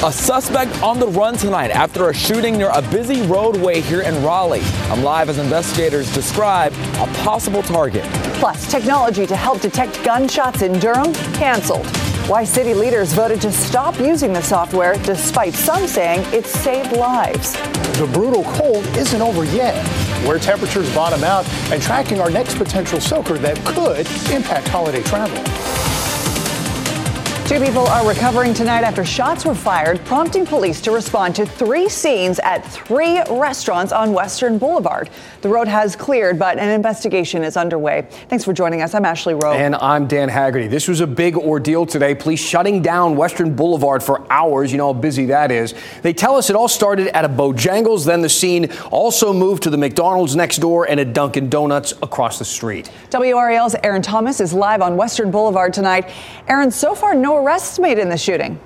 A suspect on the run tonight after a shooting near a busy roadway here in Raleigh. I'm live as investigators describe a possible target. Plus, technology to help detect gunshots in Durham canceled. Why city leaders voted to stop using the software despite some saying it saved lives. The brutal cold isn't over yet. Where temperatures bottom out and tracking our next potential soaker that could impact holiday travel. 2 people are recovering tonight after shots were fired, prompting police to respond to 3 scenes at 3 restaurants on Western Boulevard. The road has cleared, but an investigation is underway. Thanks for joining us. I'm Ashley Rowe. And I'm Dan Haggerty. This was a big ordeal today. Police shutting down Western Boulevard for hours. You know how busy that is. They tell us it all started at a Bojangles. Then the scene also moved to the McDonald's next door and a Dunkin' Donuts across the street. WRAL's Aaron Thomas is live on Western Boulevard tonight. Aaron, so far no arrests made in the shooting.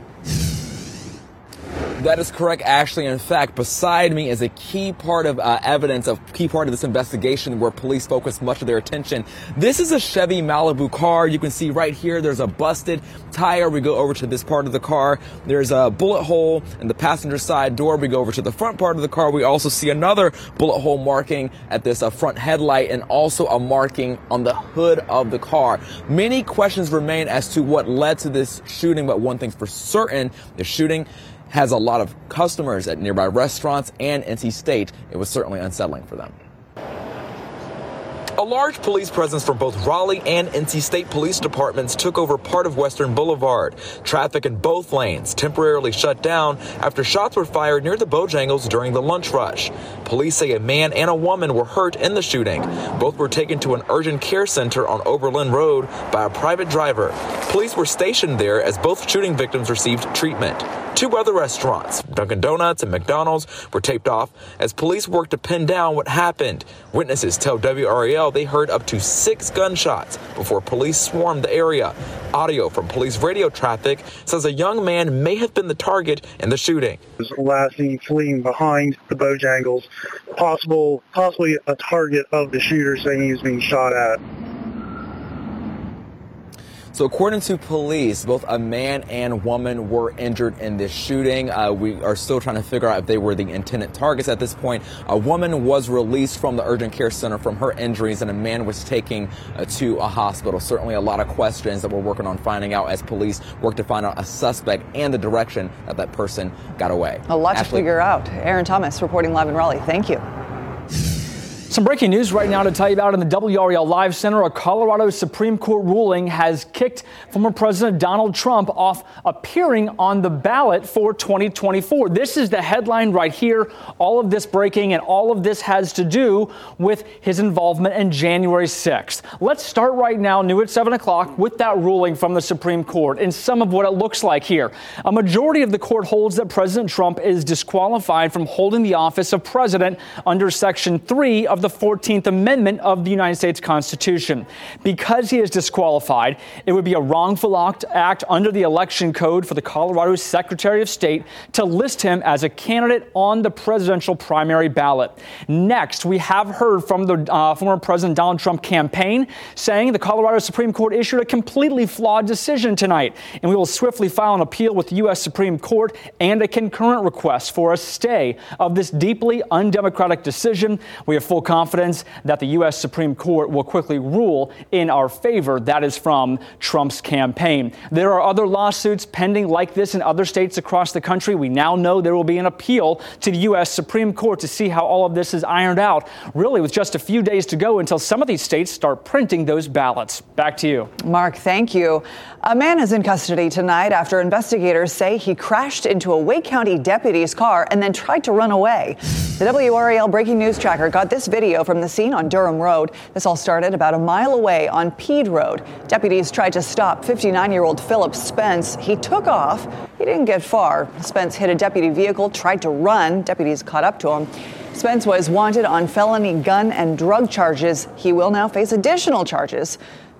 That is correct, Ashley. In fact, beside me is a key part of evidence, a key part of this investigation where police focus much of their attention. This is a Chevy Malibu car. You can see right here there's a busted tire. We go over to this part of the car. There's a bullet hole in the passenger side door. We go over to the front part of the car. We also see another bullet hole marking at this front headlight and also a marking on the hood of the car. Many questions remain as to what led to this shooting, but one thing's for certain, the shooting has a lot of customers at nearby restaurants and NC State. It was certainly unsettling for them. A large police presence from both Raleigh and NC State police departments took over part of Western Boulevard. Traffic in both lanes temporarily shut down after shots were fired near the Bojangles during the lunch rush. Police say a man and a woman were hurt in the shooting. Both were taken to an urgent care center on Oberlin Road by a private driver. Police were stationed there as both shooting victims received treatment. 2 other restaurants, Dunkin' Donuts and McDonald's, were taped off as police worked to pin down what happened. Witnesses tell WRAL they heard up to 6 gunshots before police swarmed the area. Audio from police radio traffic says a young man may have been the target in the shooting. Last seen fleeing behind the Bojangles, possibly a target of the shooter, saying he was being shot at. So according to police, both a man and woman were injured in this shooting. We are still trying to figure out if they were the intended targets at this point. A woman was released from the urgent care center from her injuries, and a man was taken to a hospital. Certainly a lot of questions that we're working on finding out as police work to find out a suspect and the direction that person got away. A lot to figure out. Aaron Thomas reporting live in Raleigh. Thank you. Some breaking news right now to tell you about in the WRAL Live Center. A Colorado Supreme Court ruling has kicked former President Donald Trump off appearing on the ballot for 2024. This is the headline right here. All of this breaking, and all of this has to do with his involvement in January 6th. Let's start right now, new at 7 o'clock, with that ruling from the Supreme Court and some of what it looks like here. A majority of the court holds that President Trump is disqualified from holding the office of president under Section 3 of the 14th Amendment of the United States Constitution. Because he is disqualified, it would be a wrongful act under the election code for the Colorado Secretary of State to list him as a candidate on the presidential primary ballot. Next, we have heard from the former President Donald Trump campaign saying the Colorado Supreme Court issued a completely flawed decision tonight, and we will swiftly file an appeal with the U.S. Supreme Court and a concurrent request for a stay of this deeply undemocratic decision. We have full confidence that the U.S. Supreme Court will quickly rule in our favor. That is from Trump's campaign. There are other lawsuits pending like this in other states across the country. We now know there will be an appeal to the U.S. Supreme Court to see how all of this is ironed out, really with just a few days to go until some of these states start printing those ballots. Back to you. Mark, thank you. A man is in custody tonight after investigators say he crashed into a Wake County deputy's car and then tried to run away. The WRAL Breaking News Tracker got this video from the scene on Durham Road. This all started about a mile away on Peed Road. Deputies tried to stop 59-year-old Philip Spence. He took off. He didn't get far. Spence hit a deputy vehicle, tried to run. Deputies caught up to him. Spence was wanted on felony gun and drug charges. He will now face additional charges.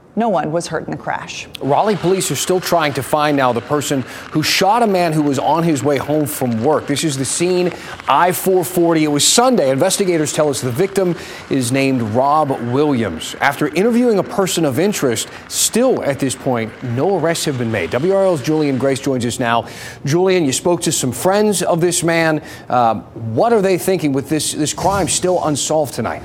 No one was hurt in the crash. Raleigh police are still trying to find now the person who shot a man who was on his way home from work. This is the scene, I-440. It was Sunday. Investigators tell us the victim is named Rob Williams. After interviewing a person of interest, still at this point, no arrests have been made. WRAL's Julian Grace joins us now. Julian, you spoke to some friends of this man. What are they thinking with this crime still unsolved tonight?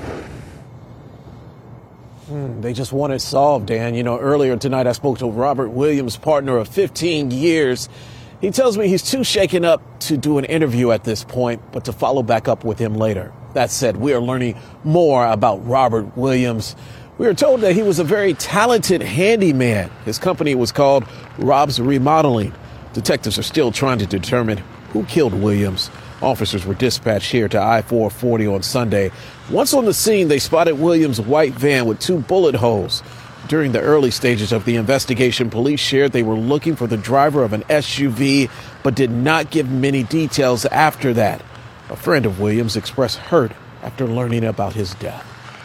They just want it solved, Dan. You know, earlier tonight I spoke to Robert Williams' partner of 15 years. He tells me he's too shaken up to do an interview at this point, but to follow back up with him later. That said, we are learning more about Robert Williams. We are told that he was a very talented handyman. His company was called Rob's Remodeling. Detectives are still trying to determine who killed Williams. Officers were dispatched here to I-440 on Sunday. Once on the scene, they spotted Williams' white van with 2 bullet holes. During the early stages of the investigation, police shared they were looking for the driver of an SUV, but did not give many details after that. A friend of Williams expressed hurt after learning about his death.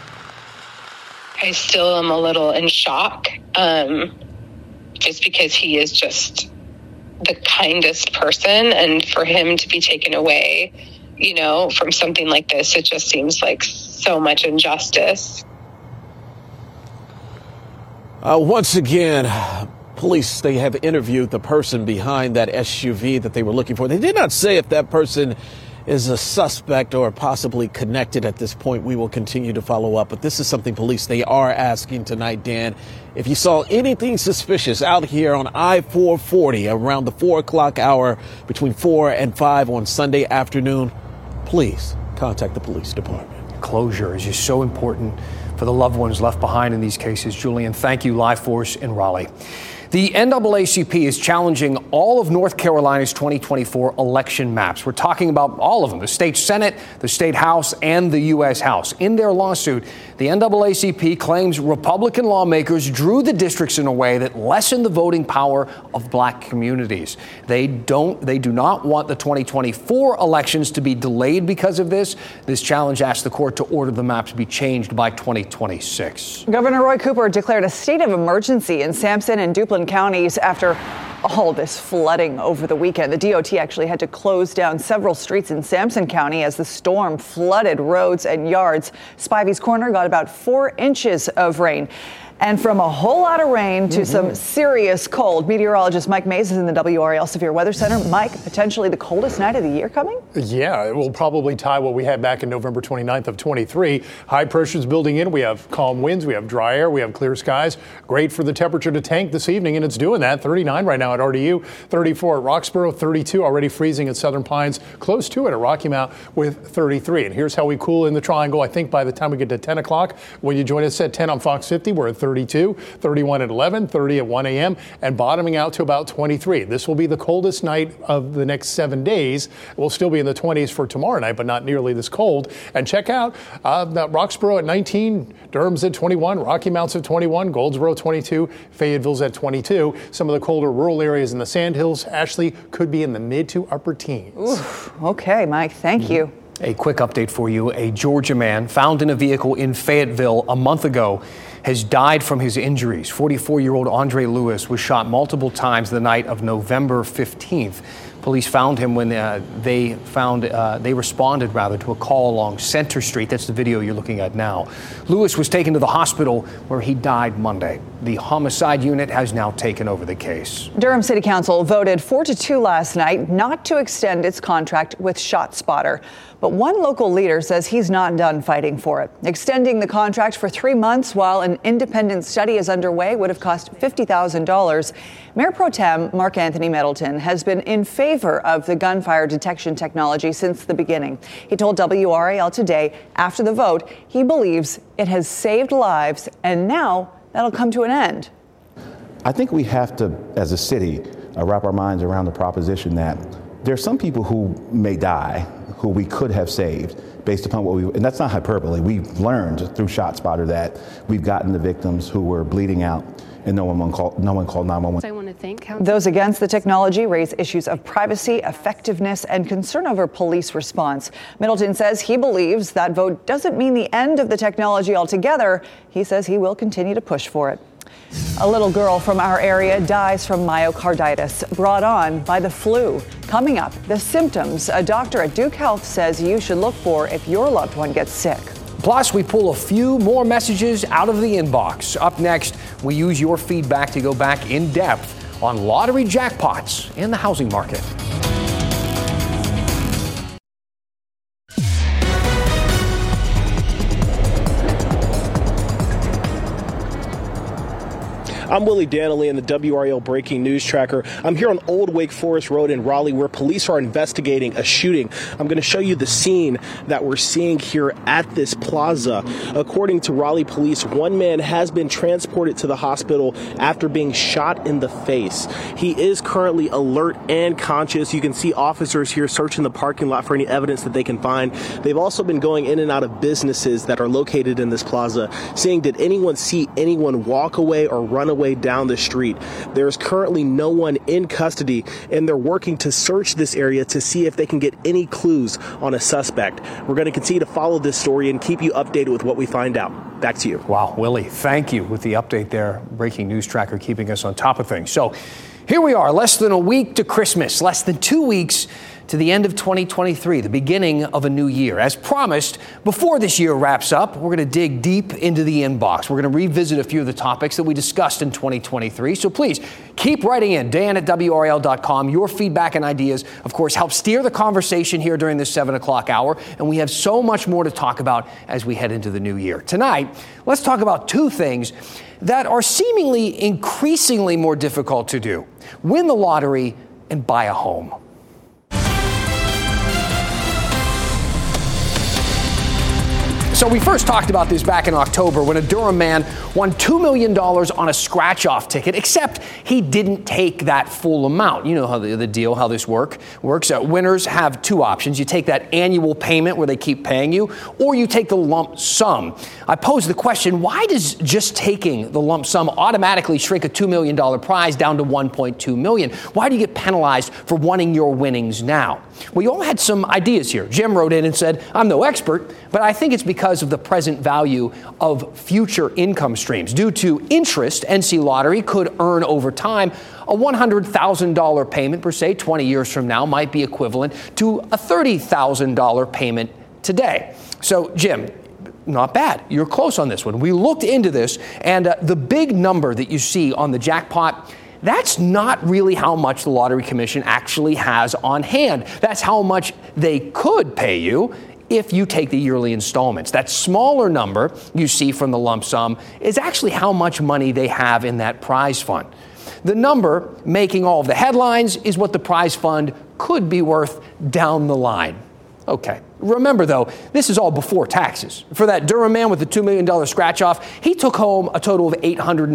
I still am a little in shock, just because he is just the kindest person, and for him to be taken away, you know, from something like this, it just seems like so much injustice. Once again, police, they have interviewed the person behind that SUV that they were looking for. They did not say if that person is a suspect or possibly connected at this point. We will continue to follow up, but this is something police, they are asking tonight, Dan. If you saw anything suspicious out here on I-440 around the 4 o'clock hour between 4 and 5 on Sunday afternoon, please contact the police department. Closure is just so important for the loved ones left behind in these cases. Julian, thank you, live for us in Raleigh. The NAACP is challenging all of North Carolina's 2024 election maps. We're talking about all of them, the state Senate, the state House, and the U.S. House. In their lawsuit, the NAACP claims Republican lawmakers drew the districts in a way that lessened the voting power of black communities. They do not want the 2024 elections to be delayed because of this. This challenge asks the court to order the maps be changed by 2026. Governor Roy Cooper declared a state of emergency in Sampson and Duplin counties after all this flooding over the weekend. The DOT actually had to close down several streets in Sampson County as the storm flooded roads and yards. Spivey's Corner got about 4 inches of rain. And from a whole lot of rain to some serious cold, meteorologist Mike Mays is in the WRAL Severe Weather Center. Mike, potentially the coldest night of the year coming? Yeah, it will probably tie what we had back in November 29th of 23. High pressure's building in. We have calm winds. We have dry air. We have clear skies. Great for the temperature to tank this evening, and it's doing that. 39 right now at RDU, 34 at Roxborough, 32 already freezing at Southern Pines, close to it at Rocky Mount with 33. And here's how we cool in the triangle. I think by the time we get to 10 o'clock, when you join us at 10 on Fox 50, we're at 32, 31 at 11, 30 at 1 a.m., and bottoming out to about 23. This will be the coldest night of the next 7 days. We'll still be in the 20s for tomorrow night, but not nearly this cold. And check out Roxborough at 19, Durham's at 21, Rocky Mount's at 21, Goldsboro 22, Fayetteville's at 22. Some of the colder rural areas in the Sandhills, Ashley, could be in the mid to upper teens. Oof. Okay, Mike, thank you. A quick update for you. A Georgia man found in a vehicle in Fayetteville a month ago has died from his injuries. 44-year-old Andre Lewis was shot multiple times the night of November 15th. Police found him when they responded to a call along Center Street. That's the video you're looking at now. Lewis was taken to the hospital where he died Monday. The homicide unit has now taken over the case. Durham City Council voted 4-2 last night not to extend its contract with ShotSpotter. But one local leader says he's not done fighting for it. Extending the contract for 3 months while an independent study is underway would have cost $50,000. Mayor Pro Tem Mark Anthony Middleton has been in favor of the gunfire detection technology since the beginning. He told WRAL Today after the vote he believes it has saved lives, and now that'll come to an end. I think we have to, as a city, wrap our minds around the proposition that there are some people who may die who we could have saved based upon and that's not hyperbole. We've learned through ShotSpotter that we've gotten the victims who were bleeding out and no one called 911. I want to thank those against the technology raise issues of privacy, effectiveness, and concern over police response. Middleton says he believes that vote doesn't mean the end of the technology altogether. He says he will continue to push for it. A little girl from our area dies from myocarditis brought on by the flu. Coming up, the symptoms a doctor at Duke Health says you should look for if your loved one gets sick. Plus, we pull a few more messages out of the inbox. Up next, we use your feedback to go back in depth on lottery jackpots and the housing market. I'm Willie Danley in the WRAL Breaking News Tracker. I'm here on Old Wake Forest Road in Raleigh where police are investigating a shooting. I'm going to show you the scene that we're seeing here at this plaza. According to Raleigh police, one man has been transported to the hospital after being shot in the face. He is currently alert and conscious. You can see officers here searching the parking lot for any evidence that they can find. They've also been going in and out of businesses that are located in this plaza, seeing did anyone see anyone walk away or run away down the street. There's currently no one in custody, and they're working to search this area to see if they can get any clues on a suspect. We're going to continue to follow this story and keep you updated with what we find out. Back to you. Wow, Willie, thank you with the update there. Breaking News Tracker keeping us on top of things. So here we are, less than a week to Christmas, less than 2 weeks to the end of 2023, the beginning of a new year. As promised, before this year wraps up, we're going to dig deep into the inbox. We're going to revisit a few of the topics that we discussed in 2023. So please keep writing in, dan@WRAL.com. Your feedback and ideas, of course, help steer the conversation here during this 7 o'clock hour. And we have so much more to talk about as we head into the new year. Tonight, let's talk about two things that are seemingly increasingly more difficult to do: win the lottery and buy a home. So we first talked about this back in October when a Durham man won $2 million on a scratch-off ticket, except he didn't take that full amount. You know how the deal, how this works. Winners have two options. You take that annual payment where they keep paying you, or you take the lump sum. I posed the question, why does just taking the lump sum automatically shrink a $2 million prize down to $1.2 million? Why do you get penalized for wanting your winnings now? We all had some ideas here. Jim wrote in and said, I'm no expert, but I think it's because of the present value of future income streams. Due to interest, NC Lottery could earn over time. A $100,000 payment per se 20 years from now might be equivalent to a $30,000 payment today. So, Jim, not bad. You're close on this one. We looked into this, and the big number that you see on the jackpot, that's not really how much the Lottery Commission actually has on hand. That's how much they could pay you if you take the yearly installments. That smaller number you see from the lump sum is actually how much money they have in that prize fund. The number making all of the headlines is what the prize fund could be worth down the line. Okay. Remember, though, this is all before taxes. For that Durham man with the $2 million scratch-off, he took home a total of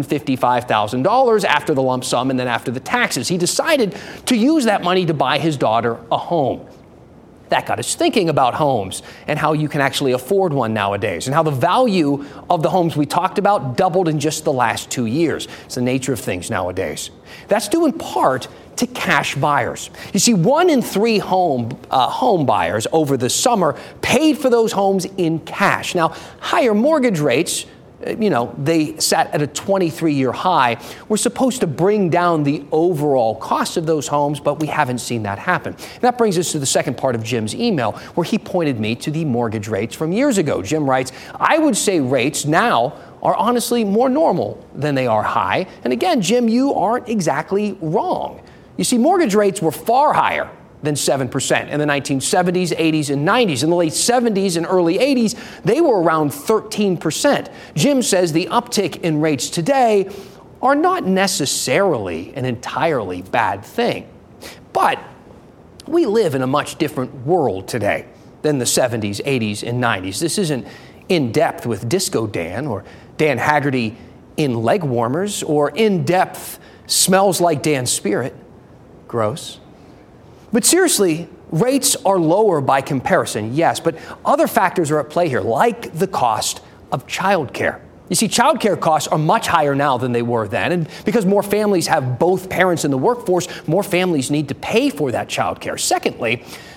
$855,000 after the lump sum and then after the taxes. He decided to use that money to buy his daughter a home. That got us thinking about homes and how you can actually afford one nowadays, and how the value of the homes we talked about doubled in just the last 2 years. It's the nature of things nowadays. That's due in part to cash buyers. You see, 1 in 3 home buyers over the summer paid for those homes in cash. Now, higher mortgage rates, they sat at a 23-year high. We're supposed to bring down the overall cost of those homes, but we haven't seen that happen. And that brings us to the second part of Jim's email, where he pointed me to the mortgage rates from years ago. Jim writes, I would say rates now are honestly more normal than they are high. And again, Jim, you aren't exactly wrong. You see, mortgage rates were far higher than 7% in the 1970s, 80s, and 90s. In the late 70s and early 80s, they were around 13%. Jim says the uptick in rates today are not necessarily an entirely bad thing. But we live in a much different world today than the 70s, 80s, and 90s. This isn't In Depth with Disco Dan or Dan Haggerty in Leg Warmers or In Depth Smells Like Dan's Spirit. Gross. But seriously, rates are lower by comparison, yes, but other factors are at play here, like the cost of childcare. You see, childcare costs are much higher now than they were then, and because more families have both parents in the workforce, more families need to pay for that childcare. Secondly,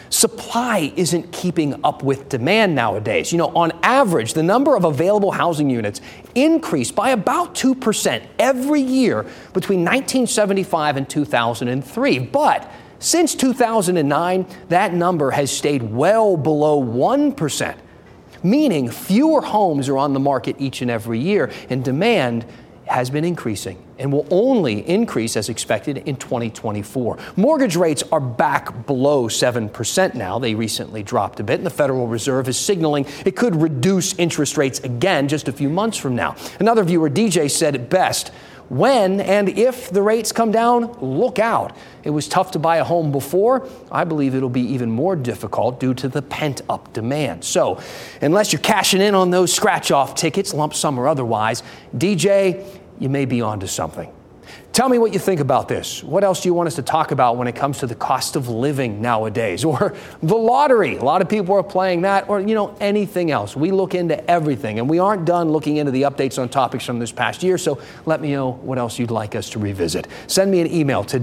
Supply isn't keeping up with demand nowadays. On average, the number of available housing units increased by about 2% every year between 1975 and 2003. But since 2009, that number has stayed well below 1%, meaning fewer homes are on the market each and every year, and demand has been increasing and will only increase as expected in 2024. Mortgage rates are back below 7% now. They recently dropped a bit, and the Federal Reserve is signaling it could reduce interest rates again just a few months from now. Another viewer, DJ, said it best: when and if the rates come down, look out. It was tough to buy a home before. I believe it'll be even more difficult due to the pent-up demand. So, unless you're cashing in on those scratch-off tickets, lump sum or otherwise, DJ, you may be onto something. Tell me what you think about this. What else do you want us to talk about when it comes to the cost of living nowadays, or the lottery? A lot of people are playing that, or, anything else. We look into everything, and we aren't done looking into the updates on topics from this past year, so let me know what else you'd like us to revisit. Send me an email to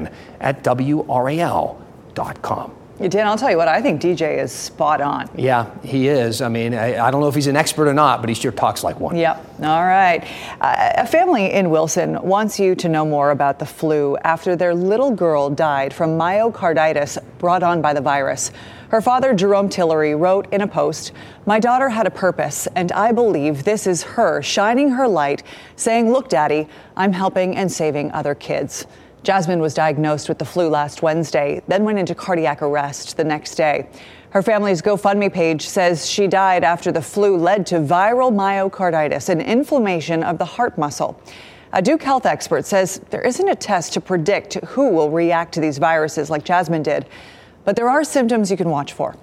dan@WRAL.com. Dan, I'll tell you what, I think DJ is spot on. Yeah, he is. I mean, I don't know if he's an expert or not, but he sure talks like one. Yep. All right. A family in Wilson wants you to know more about the flu after their little girl died from myocarditis brought on by the virus. Her father, Jerome Tillery, wrote in a post, "My daughter had a purpose, and I believe this is her shining her light, saying, 'Look, Daddy, I'm helping and saving other kids.'" Jasmine was diagnosed with the flu last Wednesday, then went into cardiac arrest the next day. Her family's GoFundMe page says she died after the flu led to viral myocarditis, an inflammation of the heart muscle. A Duke Health expert says there isn't a test to predict who will react to these viruses like Jasmine did, but there are symptoms you can watch for.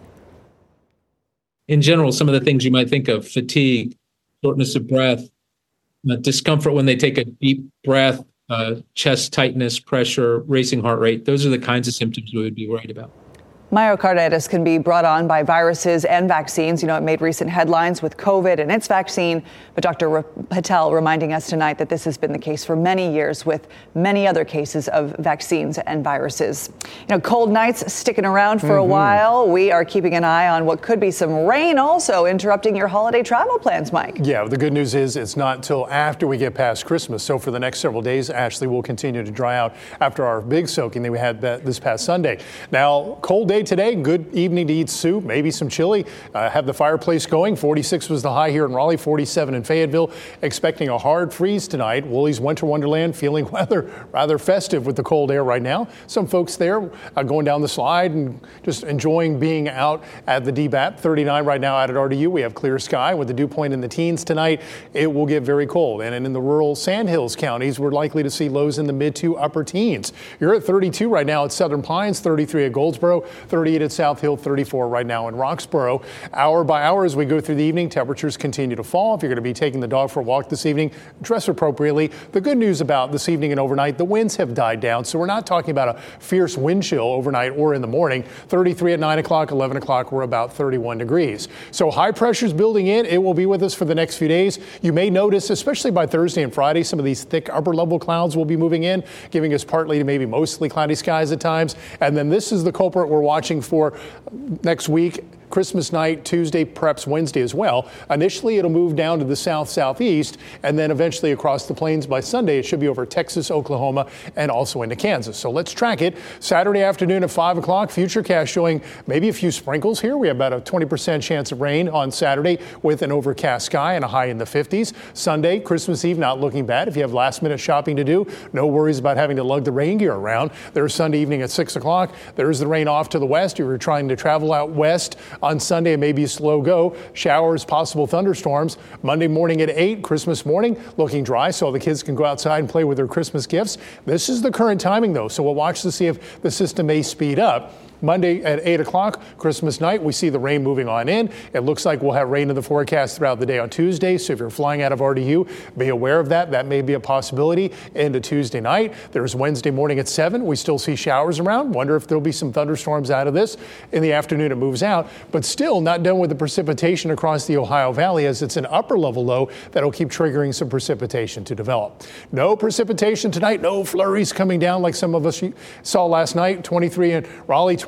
In general, some of the things you might think of: fatigue, shortness of breath, discomfort when they take a deep breath, chest tightness, pressure, racing heart rate. Those are the kinds of symptoms we would be worried about. Myocarditis can be brought on by viruses and vaccines. It made recent headlines with COVID and its vaccine. But Dr. Patel reminding us tonight that this has been the case for many years with many other cases of vaccines and viruses. Cold nights sticking around for a while. We are keeping an eye on what could be some rain also interrupting your holiday travel plans, Mike. Yeah, the good news is it's not until after we get past Christmas. So for the next several days, Ashley, will continue to dry out after our big soaking that we had this past Sunday. Now, cold day today, good evening to eat soup, maybe some chili, have the fireplace going. 46 was the high here in Raleigh, 47 in Fayetteville. Expecting a hard freeze tonight. Wooley's Winter Wonderland feeling rather festive with the cold air right now. Some folks there going down the slide and just enjoying being out at the DBAP. 39 right now out at RDU. We have clear sky with the dew point in the teens tonight. It will get very cold. And in the rural Sandhills counties, we're likely to see lows in the mid to upper teens. You're at 32 right now at Southern Pines, 33 at Goldsboro, 38 at South Hill, 34 right now in Roxborough. Hour by hour as we go through the evening, temperatures continue to fall. If you're going to be taking the dog for a walk this evening, dress appropriately. The good news about this evening and overnight, the winds have died down, so we're not talking about a fierce wind chill overnight or in the morning. 33 at 9 o'clock, 11 o'clock, we're about 31 degrees. So high pressure's building in. It will be with us for the next few days. You may notice, especially by Thursday and Friday, some of these thick upper level clouds will be moving in, giving us partly to maybe mostly cloudy skies at times. And then this is the culprit we're watching for next week. Christmas night, Tuesday, perhaps Wednesday as well. Initially, it'll move down to the southeast, and then eventually across the plains by Sunday. It should be over Texas, Oklahoma, and also into Kansas. So let's track it. Saturday afternoon at 5 o'clock, Futurecast showing maybe a few sprinkles here. We have about a 20% chance of rain on Saturday with an overcast sky and a high in the 50s. Sunday, Christmas Eve, not looking bad. If you have last-minute shopping to do, no worries about having to lug the rain gear around. There's Sunday evening at 6 o'clock. There's the rain off to the west. If you're trying to travel out west on Sunday, it may be a slow go. Showers, possible thunderstorms. Monday morning at 8, Christmas morning, looking dry so the kids can go outside and play with their Christmas gifts. This is the current timing, though, so we'll watch to see if the system may speed up. Monday at 8 o'clock, Christmas night, we see the rain moving on in. It looks like we'll have rain in the forecast throughout the day on Tuesday. So if you're flying out of RDU, be aware of that. That may be a possibility into Tuesday night. There's Wednesday morning at 7. We still see showers around. Wonder if there'll be some thunderstorms out of this. In the afternoon, it moves out, but still not done with the precipitation across the Ohio Valley, as it's an upper level low that'll keep triggering some precipitation to develop. No precipitation tonight. No flurries coming down like some of us saw last night. 23 in Raleigh,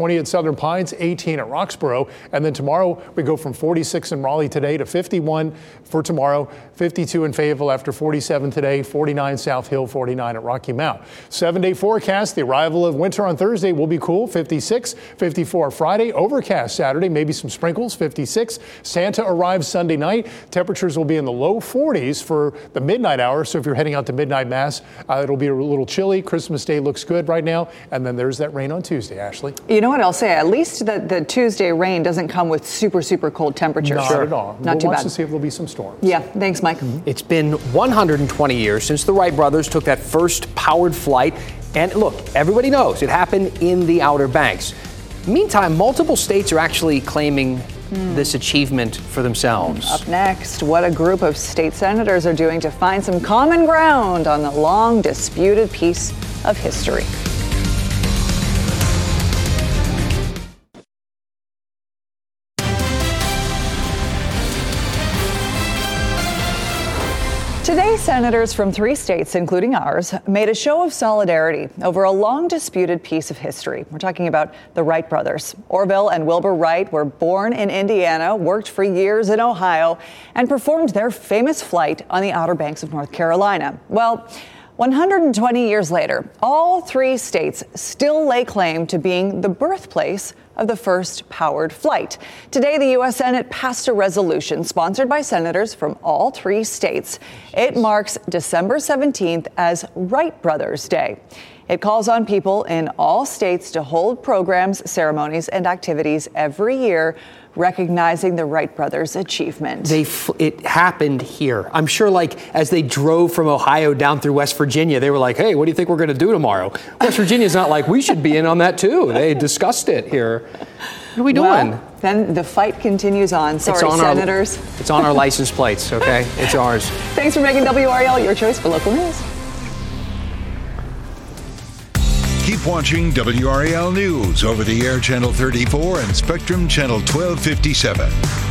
20 at Southern Pines, 18 at Roxborough. And then tomorrow we go from 46 in Raleigh today to 51 for tomorrow, 52 in Fayetteville after 47 today, 49 South Hill, 49 at Rocky Mount. 7-day forecast, the arrival of winter on Thursday will be cool, 56, 54 Friday, overcast Saturday, maybe some sprinkles, 56. Santa arrives Sunday night. Temperatures will be in the low 40s for the midnight hour. So if you're heading out to midnight mass, it'll be a little chilly. Christmas Day looks good right now. And then there's that rain on Tuesday, Ashley. You know what I'll say? At least the Tuesday rain doesn't come with super, super cold temperatures. Not at all. Not too bad. Watch to see if there'll be some storms. Yeah. Thanks, Mike. It's been 120 years since the Wright brothers took that first powered flight. And look, everybody knows it happened in the Outer Banks. Meantime, multiple states are actually claiming this achievement for themselves. Up next, what a group of state senators are doing to find some common ground on the long disputed piece of history. Today, senators from 3 states, including ours, made a show of solidarity over a long disputed piece of history. We're talking about the Wright brothers. Orville and Wilbur Wright were born in Indiana, worked for years in Ohio, and performed their famous flight on the Outer Banks of North Carolina. Well, 120 years later, all 3 states still lay claim to being the birthplace of the first powered flight. Today, the U.S. Senate passed a resolution sponsored by senators from all 3 states. It marks December 17th as Wright Brothers Day. It calls on people in all states to hold programs, ceremonies, and activities every year recognizing the Wright brothers' achievement. It happened here. I'm sure, like, as they drove from Ohio down through West Virginia, they were like, hey, what do you think we're going to do tomorrow? West Virginia's not like, we should be in on that too. They discussed it here. What are we doing? Well, then the fight continues on. Sorry, senators. It's on our license plates, okay? It's ours. Thanks for making WRAL your choice for local news. Keep watching WRAL News over the air Channel 34 and Spectrum Channel 1257.